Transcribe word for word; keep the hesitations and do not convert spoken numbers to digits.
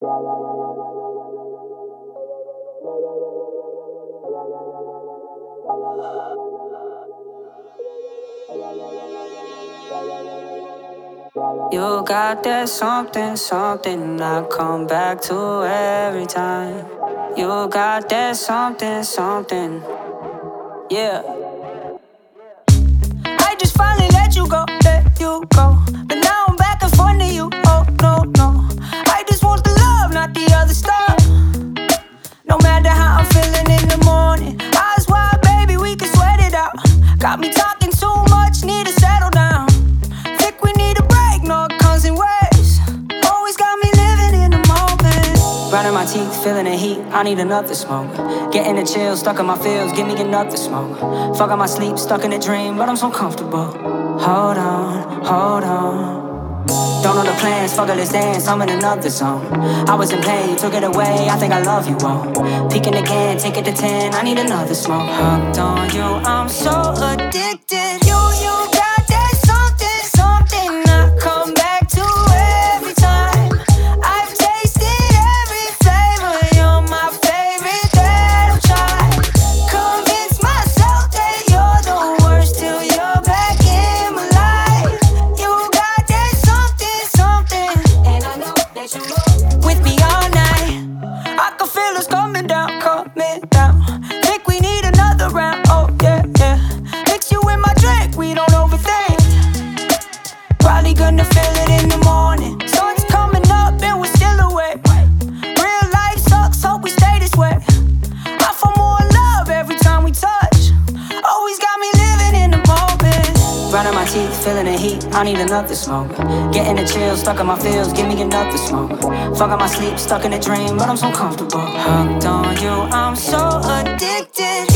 You got that something, something I come back to every time. You got that something, something, yeah. I just finally let you go, let you go. But now I'm back in front of you, oh no, no. I just want the love, not the other stuff. No matter how I'm feeling in the morning, eyes wide, baby, we can sweat it out. Got me talking too much, need to settle down. Think we need a break, no, it comes in waves. Always got me living in the moment. Grinding my teeth, feeling the heat, I need another smoke. Getting the chills, stuck in my feels, give me another smoke. Fuck on my sleep, stuck in a dream, but I'm so comfortable. Hold on, hold on. Don't know the plans, fuck it, let's dance, I'm in another zone. I wasn't playing, you took it away, I think I love you all. Peeking again, take it to ten, I need another smoke. Hooked on you, I'm so addicted. You, you got that something, something I come back to every time. I've tasted every flavor, you're my favorite that I've tried. Convince myself that you're the worst till you're back in my life. You got that something, something, and I know that you move with me all night. I can feel us coming down, coming down. Think we need another round, oh yeah, yeah. Mix you in my drink, we don't overthink. Probably gonna feel it in the morning. Sun's coming up and we're still awake. Real life sucks, hope we stay this way. I feel more love every time we touch. Always got me living in the moment. Grinding my teeth, feeling the heat, I need another smoke. Getting the chills, stuck in my feels, give me another smoke. Fuck on my sleep, stuck in a dream, but I'm so comfortable. Hooked on you, I'm so addicted.